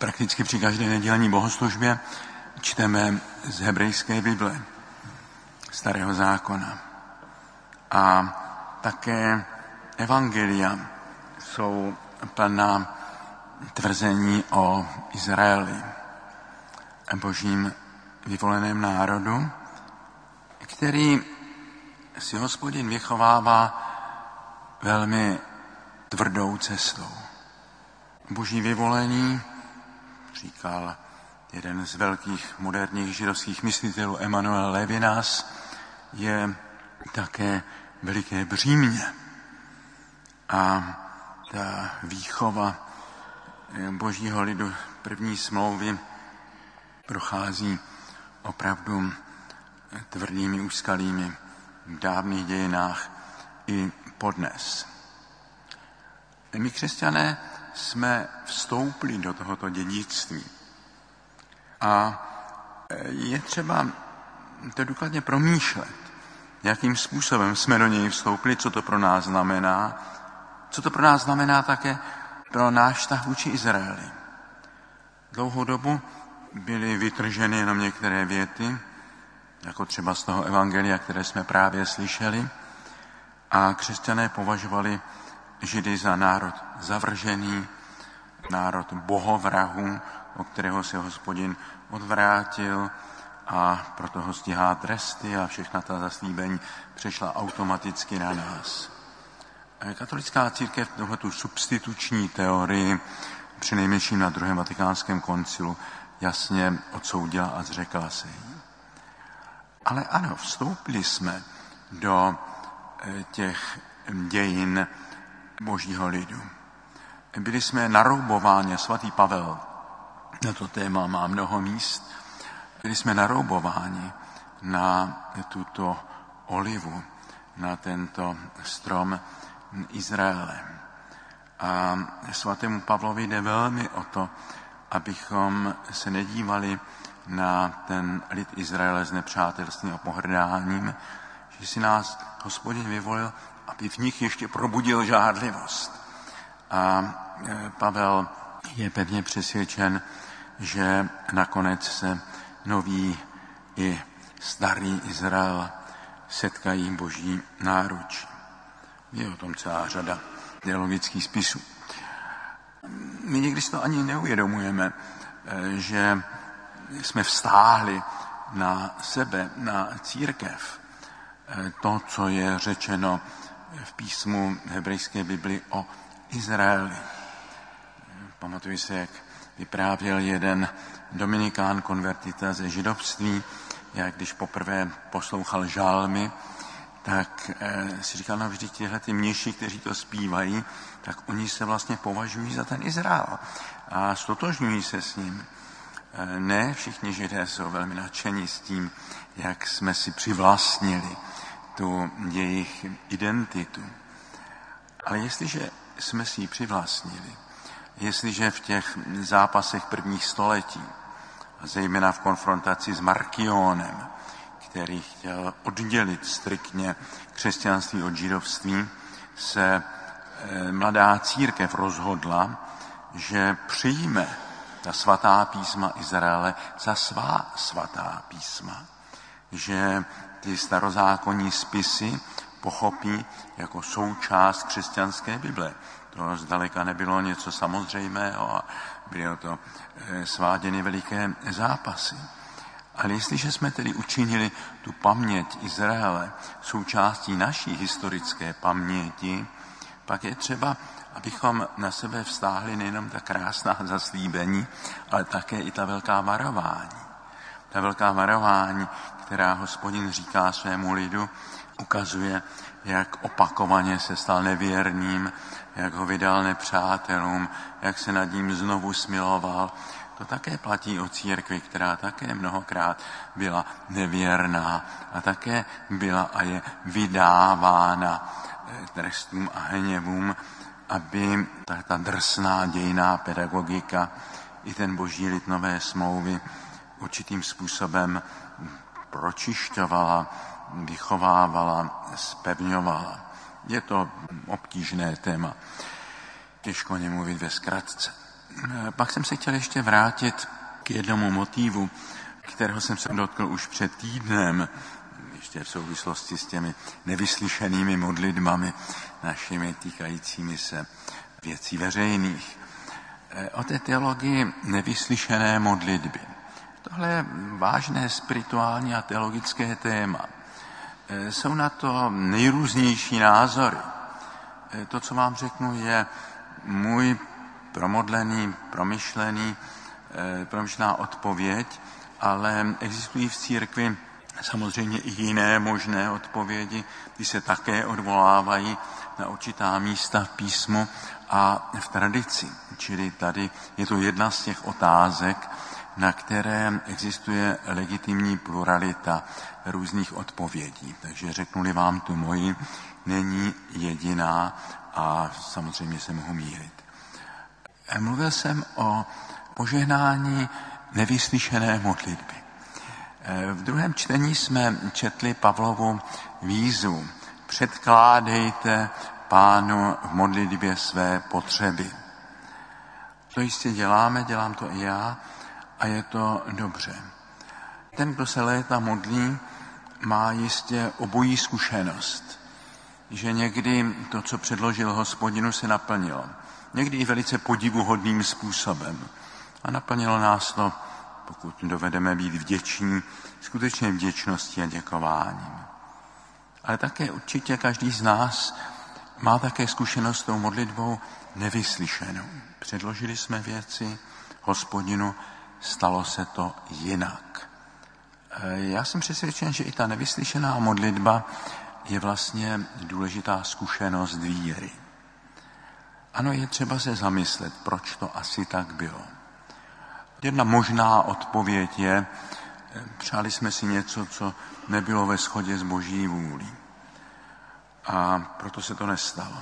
Prakticky při každé nedělní bohoslužbě čteme z hebrejské Bible, Starého zákona. A také evangelia jsou plná tvrzení o Izraeli, božím vyvoleném národu, který si Hospodin vychovává velmi tvrdou cestou. Boží vyvolení, říkal jeden z velkých moderních židovských myslitelů Emanuel Levinas, je také veliké břímě. A ta výchova božího lidu první smlouvy prochází opravdu tvrdými úskalími v dávných dějinách i podnes. My křesťané jsme vstoupili do tohoto dědictví a je třeba to důkladně promýšlet, jakým způsobem jsme do něj vstoupili, co to pro nás znamená, co to pro nás znamená také pro náš vztah vůči Izraeli. Dlouhou dobu byly vytrženy jenom některé věty, jako třeba z toho evangelia, které jsme právě slyšeli, a křesťané považovali Židy za národ zavržený, národ bohovrahů, o kterého se Hospodin odvrátil a proto ho stíhá tresty a všechna ta zaslíbení přešla automaticky na nás. Katolická církev tohletu substituční teorii přinejmenším na druhém vatikánském koncilu jasně odsoudila a zřekla se jí. Ale ano, vstoupili jsme do těch dějin božího lidu. Byli jsme naroubováni, svatý Pavel na to téma má mnoho míst, byli jsme naroubováni na tuto olivu, na tento strom Izraele. A svatému Pavlovi jde velmi o to, abychom se nedívali na ten lid Izraele s nepřátelstvím a pohrdáním, že si nás Hospodin vyvolil, aby v nich ještě probudil žárlivost. A Pavel je pevně přesvědčen, že nakonec se nový i starý Izrael setkají boží náručí. Je o tom celá řada teologických spisů. My někdy si to ani neuvědomujeme, že jsme vztáhli na sebe, na církev, to, co je řečeno v písmu hebrejské Bibli o Izraeli. Pamatuji se, jak vyprávěl jeden dominikán konvertita ze židovství, jak když poprvé poslouchal žálmy, tak si říkal, no vždyť těhle ty mniši, kteří to zpívají, tak oni se vlastně považují za ten Izrael a stotožňují se s ním. Ne, všichni Židé jsou velmi nadšení s tím, jak jsme si přivlastnili tu jejich identitu. Ale jestliže jsme si ji přivlastnili, jestliže v těch zápasech prvních století, a zejména v konfrontaci s Markionem, který chtěl oddělit striktně křesťanství od židovství, se mladá církev rozhodla, že přijme ta svatá písma Izraele za svá svatá písma. Že ty starozákonní spisy pochopí jako součást křesťanské Bible. To zdaleka nebylo něco samozřejmého a byly to sváděny veliké zápasy. Ale jestliže jsme tedy učinili tu paměť Izraele součástí naší historické paměti, pak je třeba, abychom na sebe vztáhli nejenom ta krásná zaslíbení, ale také i ta velká varování. Ta velká varování, která Hospodin říká svému lidu, ukazuje, jak opakovaně se stal nevěrným, jak ho vydal nepřátelům, jak se nad ním znovu smiloval. To také platí o církvi, která také mnohokrát byla nevěrná a také byla a je vydávána trestům a hněvům, aby ta drsná dějinná pedagogika i ten boží lid nové smlouvy určitým způsobem pročišťovala, vychovávala, zpevňovala. Je to obtížné téma. Těžko o něm mluvit ve zkratce. Pak jsem se chtěl ještě vrátit k jednomu motívu, kterého jsem se dotkl už před týdnem, ještě v souvislosti s těmi nevyslyšenými modlitbami našimi týkajícími se věcí veřejných. O té teologii nevyslyšené modlitby. Tohle je vážné spirituální a teologické téma. Jsou na to nejrůznější názory. To, co vám řeknu, je můj promyšlená odpověď, ale existují v církvi samozřejmě i jiné možné odpovědi, ty se také odvolávají na určitá místa v písmu a v tradici. Čili tady je to jedna z těch otázek, na které existuje legitimní pluralita různých odpovědí. Takže řeknu-li vám tu moji, není jediná a samozřejmě se mohu mýlit. Mluvil jsem o požehnání nevyslyšené modlitby. V druhém čtení jsme četli Pavlovu výzvu. Předkládejte Pánu v modlitbě své potřeby. To jistě děláme, dělám to i já a je to dobře. Ten, kdo se léta modlí, má jistě obojí zkušenost, že někdy to, co předložil Hospodinu, se naplnilo. Někdy i velice podivuhodným způsobem. A naplnilo nás to, pokud dovedeme být vděční, skutečně vděčností a děkováním. Ale také určitě každý z nás má také zkušenost s tou modlitbou nevyslyšenou. Předložili jsme věci Hospodinu, stalo se to jinak. Já jsem přesvědčen, že i ta nevyslyšená modlitba je vlastně důležitá zkušenost víry. Ano, je třeba se zamyslet, proč to asi tak bylo. Jedna možná odpověď je, přáli jsme si něco, co nebylo ve shodě s Boží vůlí. A proto se to nestalo.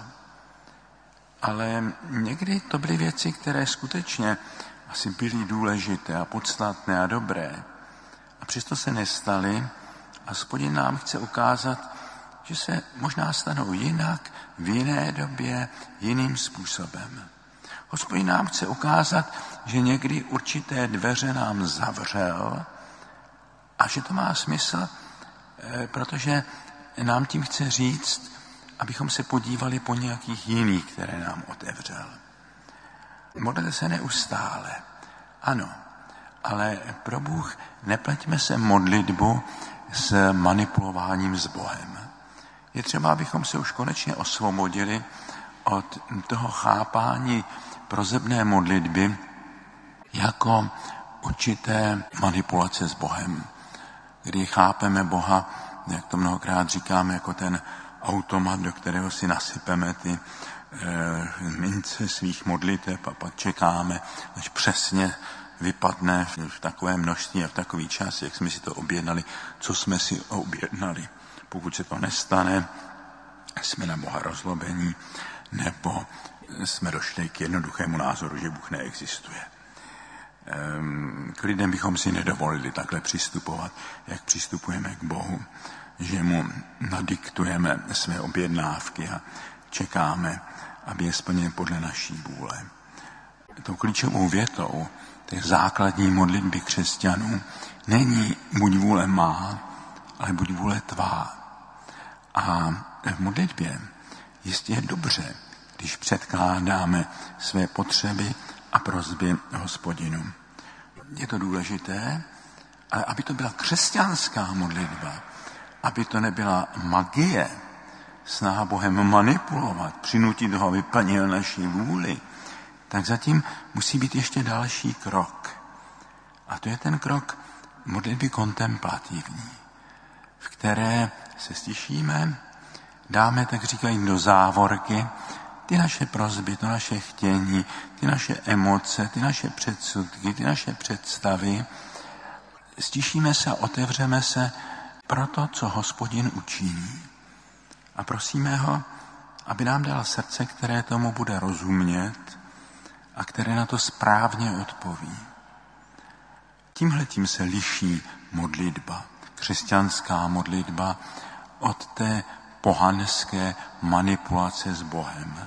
Ale někdy to byly věci, které skutečně asi byly důležité a podstatné a dobré. A přesto se nestaly a Hospodin nám chce ukázat, že se možná stanou jinak, v jiné době, jiným způsobem. Hospodin nám chce ukázat, že někdy určité dveře nám zavřel a že to má smysl, protože nám tím chce říct, abychom se podívali po nějakých jiných, které nám otevřel. Modlete se neustále, ano, ale pro Bůh nepleťme se modlitbu s manipulováním s Bohem. Je třeba, abychom se už konečně osvobodili od toho chápání prosebné modlitby jako určité manipulace s Bohem, kdy chápeme Boha, jak to mnohokrát říkáme, jako ten automat, do kterého si nasypeme ty mince svých modliteb a pak čekáme, až přesně vypadne v takové množství a v takový čas, jak jsme si to objednali, co jsme si objednali. Pokud se to nestane, jsme na Boha rozlobení, nebo jsme došli k jednoduchému názoru, že Bůh neexistuje. K lidem bychom si nedovolili takhle přistupovat, jak přistupujeme k Bohu, že mu nadiktujeme své objednávky a čekáme, aby je splnil podle naší vůle. Tou klíčovou větou té základní modlitby křesťanů není buď vůle má, ale buď vůle tvá. A v modlitbě jistě je dobře, když předkládáme své potřeby a prosby Hospodinu. Je to důležité, ale aby to byla křesťanská modlitba, aby to nebyla magie, snaha Bohem manipulovat, přinutit ho, aby plnil naši vůli, tak zatím musí být ještě další krok. A to je ten krok modlitby kontemplativní, v které se stišíme, dáme, tak říkají, do závorky ty naše prosby, to naše chtění, ty naše emoce, ty naše předsudky, ty naše představy. Stišíme se a otevřeme se pro to, co Hospodin učiní. A prosíme ho, aby nám dal srdce, které tomu bude rozumět a které na to správně odpoví. Tímhletím se liší modlitba, křesťanská modlitba od té pohanské manipulace s Bohem.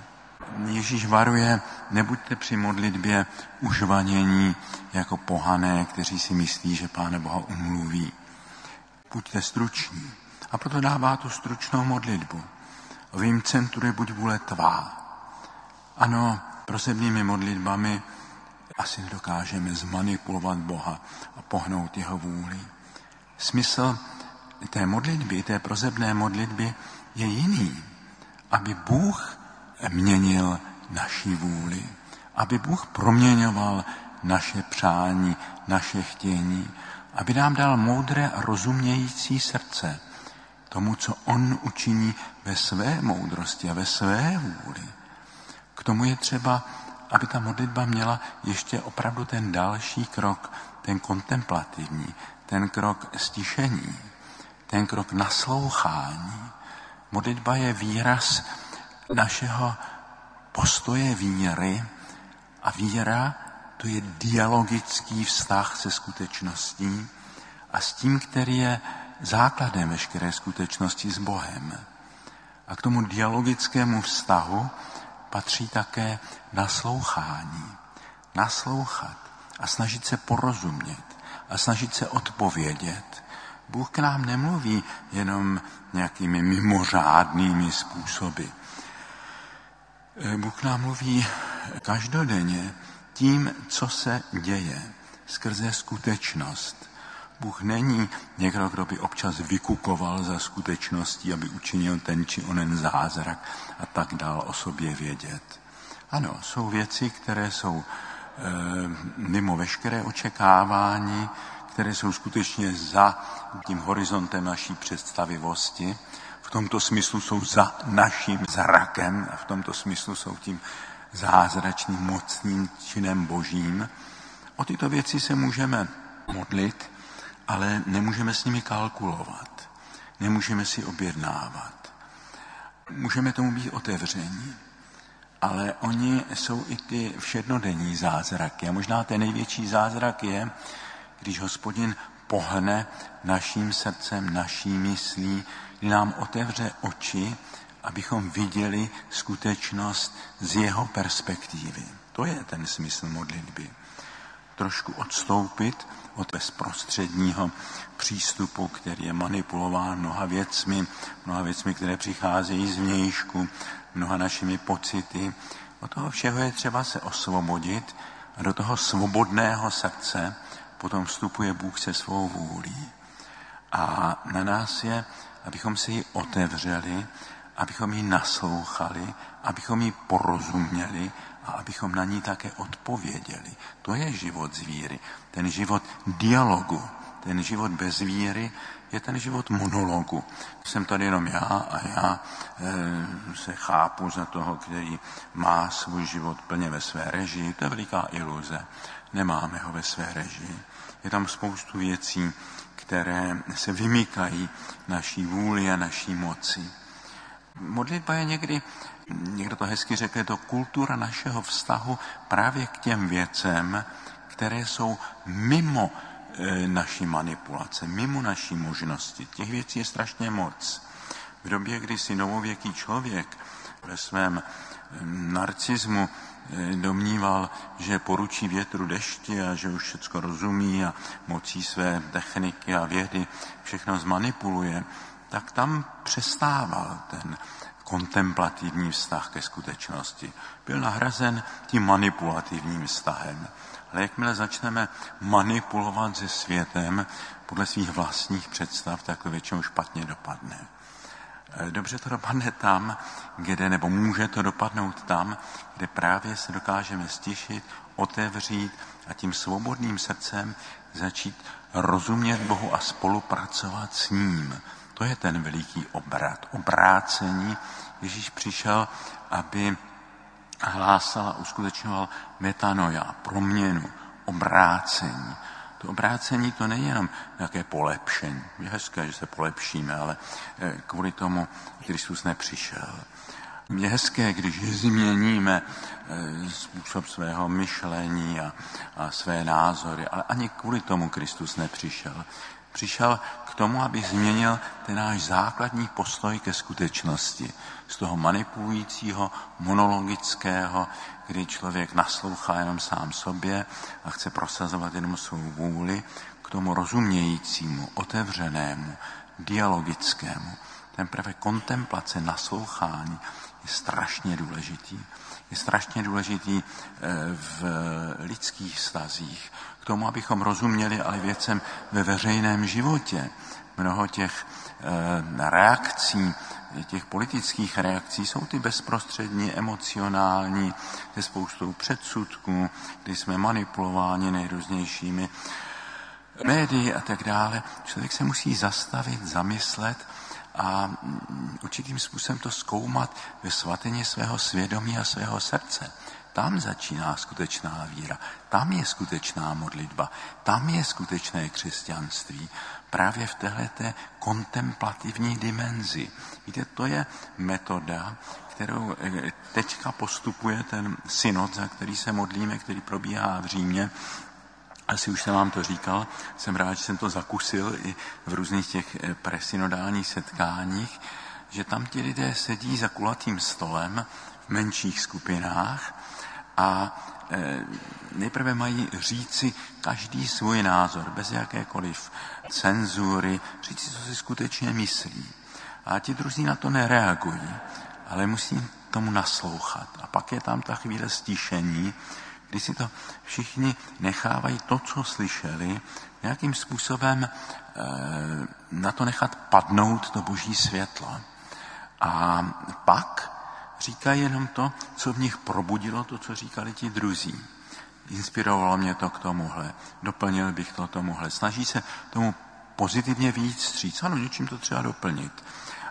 Ježíš varuje, nebuďte při modlitbě užvanění jako pohané, kteří si myslí, že Pána Boha umluví. Buďte struční. A proto dává tu stručnou modlitbu. V jejím centru je buď vůle tvá. Ano, prosebnými modlitbami asi nedokážeme zmanipulovat Boha a pohnout jeho vůli. Smysl té modlitby, té prosebné modlitby je jiný. Aby Bůh měnil naši vůli. Aby Bůh proměňoval naše přání, naše chtění. Aby nám dal moudré a rozumějící srdce tomu, co on učiní ve své moudrosti a ve své vůli. K tomu je třeba, aby ta modlitba měla ještě opravdu ten další krok, ten kontemplativní, ten krok stišení, ten krok naslouchání. Modlitba je výraz našeho postoje víry a víra to je dialogický vztah se skutečností a s tím, který je základem veškeré skutečnosti s Bohem. A k tomu dialogickému vztahu patří také naslouchání. Naslouchat a snažit se porozumět a snažit se odpovědět. Bůh k nám nemluví jenom nějakými mimořádnými způsoby. Bůh k nám mluví každodenně tím, co se děje, skrze skutečnost. Bůh není někdo, kdo by občas vykukoval za skutečností, aby učinil ten či onen zázrak a tak dál o sobě vědět. Ano, jsou věci, které jsou mimo veškeré očekávání, které jsou skutečně za tím horizontem naší představivosti. V tomto smyslu jsou za naším zrakem a v tomto smyslu jsou tím zázračným mocným činem Božím. O tyto věci se můžeme modlit, ale nemůžeme s nimi kalkulovat. Nemůžeme si objednávat. Můžeme tomu být otevření. Ale oni jsou i ty všednodenní zázraky. A možná ten největší zázrak je, když Hospodin pohne naším srdcem, naší myslí, kdy nám otevře oči, abychom viděli skutečnost z jeho perspektivy. To je ten smysl modlitby. Trošku odstoupit od bezprostředního přístupu, který je manipulován mnoha věcmi, které přicházejí z vnějšku, mnoha našimi pocity. Od toho všeho je třeba se osvobodit a do toho svobodného srdce potom vstupuje Bůh se svou vůlí. A na nás je, abychom si ji otevřeli, abychom ji naslouchali, abychom ji porozuměli a abychom na ní také odpověděli. To je život z víry. Ten život dialogu, ten život bez víry je ten život monologu. Jsem tady jenom já a já se chápu za toho, který má svůj život plně ve své režii. To je veliká iluze. Nemáme ho ve své režii. Je tam spoustu věcí, které se vymykají naší vůli a naší moci. Modlitba je někdo to hezky řekl, je to kultura našeho vztahu právě k těm věcem, které jsou mimo naší manipulace, mimo naší možnosti. Těch věcí je strašně moc. V době, kdy si novověký člověk ve svém narcismu domníval, že poručí větru dešti a že už všecko rozumí a mocí své techniky a vědy všechno zmanipuluje, tak tam přestával ten kontemplativní vztah ke skutečnosti. Byl nahrazen tím manipulativním vztahem. Ale jakmile začneme manipulovat se světem podle svých vlastních představ, tak to většinou špatně dopadne. Dobře to dopadne tam, nebo může to dopadnout tam, kde právě se dokážeme stišit, otevřít a tím svobodným srdcem začít rozumět Bohu a spolupracovat s ním. To je ten veliký obrat, obrácení. Ježíš přišel, aby hlásal a uskutečňoval metanoia, proměnu, obrácení. To obrácení to není jenom nějaké polepšení. Je hezké, že se polepšíme, ale kvůli tomu Kristus nepřišel. Je hezké, když změníme způsob svého myšlení a své názory, ale ani kvůli tomu Kristus nepřišel. Přišel k tomu, aby změnil ten náš základní postoj ke skutečnosti. Z toho manipulujícího, monologického, kdy člověk naslouchá jenom sám sobě a chce prosazovat jenom svou vůli, k tomu rozumějícímu, otevřenému, dialogickému. Ten prvek kontemplace, naslouchání je strašně důležitý. Je strašně důležitý v lidských vztazích. K tomu, abychom rozuměli ale věcem ve veřejném životě. Mnoho těch reakcí, těch politických reakcí jsou ty bezprostřední, emocionální, se spoustou předsudků, kdy jsme manipulováni nejrůznějšími médii a tak dále. Člověk se musí zastavit, zamyslet a určitým způsobem to zkoumat ve svatyni svého svědomí a svého srdce. Tam začíná skutečná víra, tam je skutečná modlitba, tam je skutečné křesťanství. Právě v téhleté kontemplativní dimenzi. Víte, to je metoda, kterou teďka postupuje ten synod, za který se modlíme, který probíhá v Římě. Asi už jsem vám to říkal, jsem rád, že jsem to zakusil i v různých těch presynodálních setkáních, že tam ti lidé sedí za kulatým stolem v menších skupinách a nejprve mají říci každý svůj názor, bez jakékoliv cenzury, říci, co si skutečně myslí. A ti druzí na to nereagují, ale musí tomu naslouchat. A pak je tam ta chvíle stišení, kdy si to všichni nechávají to, co slyšeli, nějakým způsobem na to nechat padnout to boží světlo. A pak říkají jenom to, co v nich probudilo, to, co říkali ti druzí. Inspirovalo mě to k tomuhle, doplnil bych to tomuhle. Snaží se tomu pozitivně víc vstříc. Ano, něčím to třeba doplnit,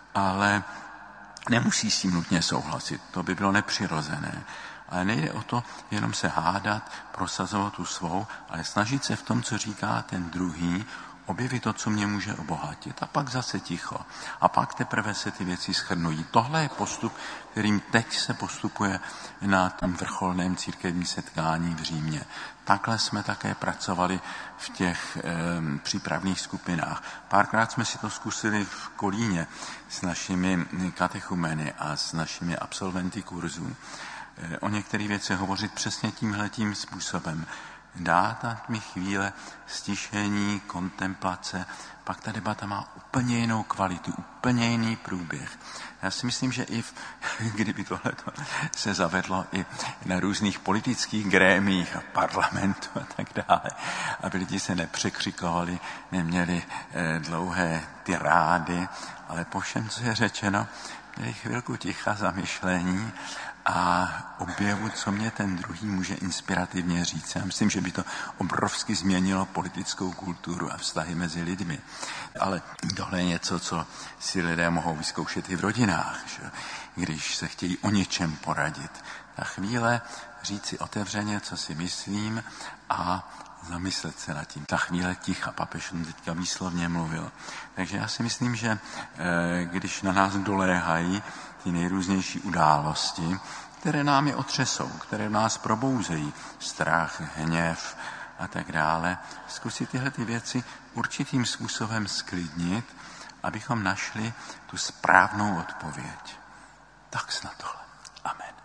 ale nemusí s tím nutně souhlasit, to by bylo nepřirozené. Ale nejde o to jenom se hádat, prosazovat tu svou, ale snažit se v tom, co říká ten druhý, objevit to, co mě může obohatit. A pak zase ticho. A pak teprve se ty věci shrnují. Tohle je postup, kterým teď se postupuje na tom vrcholném církevním setkání v Římě. Takhle jsme také pracovali v těch přípravných skupinách. Párkrát jsme si to zkusili v Kolíně s našimi katechumeny a s našimi absolventy kurzů. O některých věcech hovořit přesně tímhletím způsobem. Dát mi chvíle stišení, kontemplace, pak ta debata má úplně jinou kvalitu, úplně jiný průběh. Já si myslím, že i kdyby tohleto se zavedlo i na různých politických grémiích a parlamentu a tak dále, aby lidi se nepřekřikovali, neměli dlouhé tyrády, ale po všem, co je řečeno, měli chvilku ticha, zamyšlení a objevu, co mě ten druhý může inspirativně říct. Já myslím, že by to obrovsky změnilo politickou kulturu a vztahy mezi lidmi. Ale tohle je něco, co si lidé mohou vyzkoušet i v rodinách, že? Když se chtějí o něčem poradit. Ta chvíle říci otevřeně, co si myslím a zamyslet se nad tím. Ta chvíle ticha, papež teďka výslovně mluvil. Takže já si myslím, že když na nás doléhají ty nejrůznější události, které nám je otřesou, které nás probouzejí, strach, hněv a tak dále, zkusit tyhle ty věci určitým způsobem sklidnit, abychom našli tu správnou odpověď. Tak snad tohle. Amen.